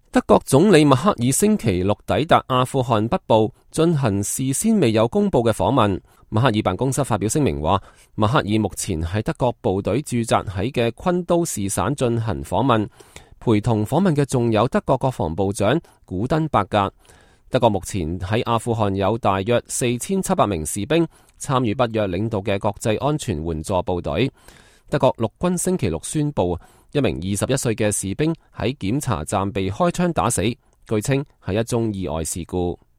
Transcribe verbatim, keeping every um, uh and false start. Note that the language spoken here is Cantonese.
德國總理默克爾星期六抵達阿富汗北部，進行事先未有公布嘅訪問。默克爾辦公室發表聲明話，默克爾目前喺德國部隊駐紮喺嘅昆都士省進行訪問，陪同訪問嘅仲有德國國防部長古登伯格。德國目前喺阿富汗有大約四千七百名士兵參與北約領導嘅國際安全援助部隊。德國陸軍星期六宣布，一名二十一歲嘅士兵喺檢查站被開槍打死，據稱係一宗意外事故。